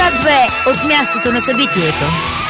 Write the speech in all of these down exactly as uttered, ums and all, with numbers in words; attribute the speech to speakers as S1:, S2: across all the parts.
S1: две от мястото на събитието.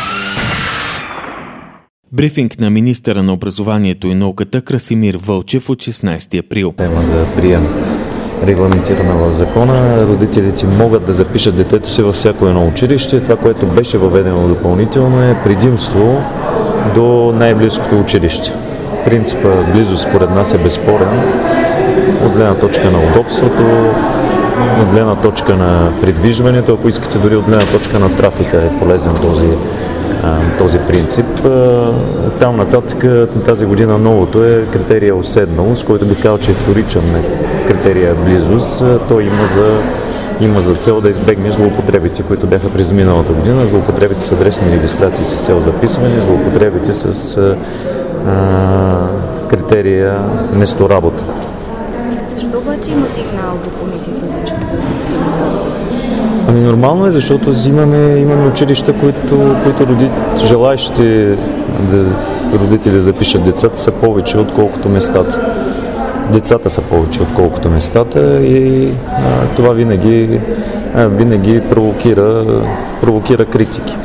S2: Брифинг на министъра на образованието и науката Красимир Вълчев от шестнайсети април.
S3: Тема за прием, регламентирана в закона. Родителите могат да запишат детето си във всяко едно училище. Това, което беше въведено допълнително, е предимство до най-близкото училище. Принципа близост според нас е безспорен от гледна точка на удобството, от гледна точка на придвижването, ако искате дори от гледна точка на трафика е полезен този, този принцип. Там нататък тази година новото е критерия уседналост, който би казал, че е вторичен критерия близост. Той има за, има за цел да избегне злоупотребите, които бяха през миналата година, злоупотребите с адресни регистрации с цел записване, злоупотребите с а, критерия месторабота.
S4: Защо обаче има сигнал до комисията за чувство дискриминация?
S3: Ами нормално е, защото имаме, имаме училища, които, които роди, желаещи да, родители да запишат децата са повече, отколкото местата. Децата са повече, отколкото местата и а, това винаги, а, винаги провокира, провокира критики.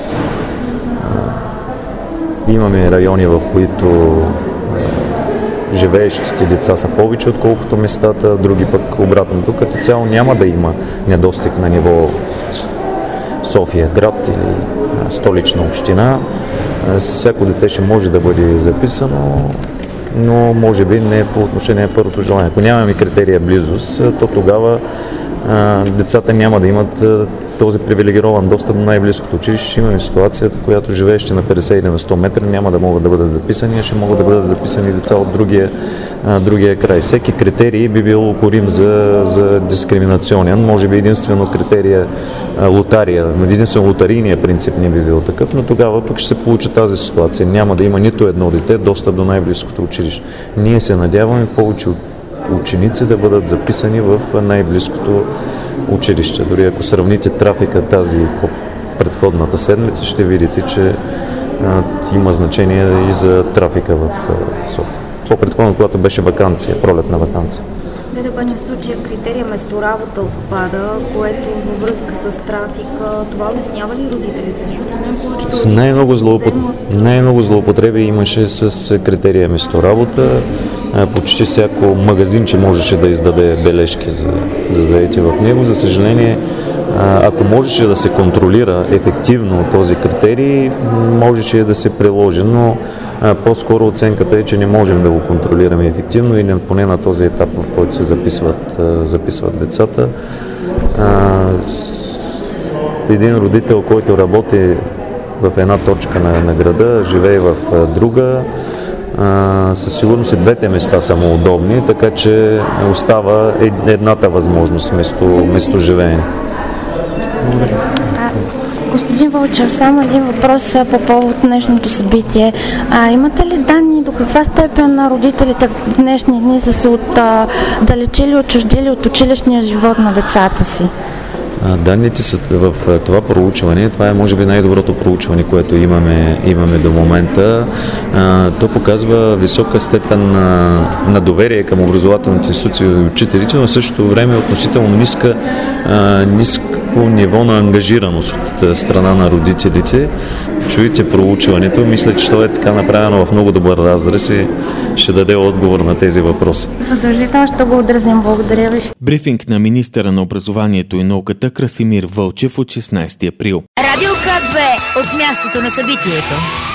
S3: А, имаме райони, в които живеещите деца са повече, отколкото местата, други пък обратното. Като цяло няма да има недостиг на ниво София град или столична община. Всяко дете ще може да бъде записано, но може би не по отношение на първото желание. Ако нямаме критерия близост, то тогава а, децата няма да имат а, този привилегирован достъп до най-близкото училище. Ще имаме ситуацията, която живеещи на петдесет или на сто метра няма да могат да бъдат записани, а ще могат да бъдат записани деца от другия, а, другия край. Всеки критерий би бил укорим за, за дискриминационен. Може би единствено критерия а, лотария, единствено лотарийния принцип не би бил такъв, но тогава пък ще се получи тази ситуация. Няма да има нито едно дете достъп до най-близкото училище. Ние се надяваме повече от ученици да бъдат записани в най-близкото училище. Дори ако сравните трафика тази по предходната седмица, ще видите, че а, има значение и за трафика в София. По-предходно, когато беше ваканция, пролетна ваканция.
S4: Да, да, обаче в случая критерия месторабота отпада, което във връзка с трафика, това улеснява ли родителите? Защото знаем повечето родители...
S3: Най-много, злоупот... Най-много злоупотреби имаше с критерия месторабота. Почти всяко магазинче можеше да издаде бележки за, за заети в него. За съжаление, ако можеше да се контролира ефективно този критерий, можеше да се приложи, но по-скоро оценката е, че не можем да го контролираме ефективно и поне на този етап, в който се записват, записват децата. Един родител, който работи в една точка на, на града, живее в друга, със сигурност и двете места са му удобни, така че остава едната възможност вместо, вместо живеене.
S5: Господин Вълчев, само един въпрос по повод днешното събитие. А, имате ли данни до каква степен на родителите в днешни дни са се отдалечили, отчуждили от училищния живот на децата си?
S3: Данните са в това проучване. Това е може би най-доброто проучване, което имаме, имаме до момента. То показва висока степен на доверие към образователните институции и учителите, но в същото време относително ниска, ниско ниво на ангажираност от страна на родителите. Чуете проучването. Мисля, че това е така направено в много добър разрез и ще даде отговор на тези въпроси.
S5: Задължително ще го отразим. Благодаря ви.
S2: Брифинг на министъра на образованието и науката Красимир Вълчев от шестнайсети април.
S1: Радио К две от мястото на събитието.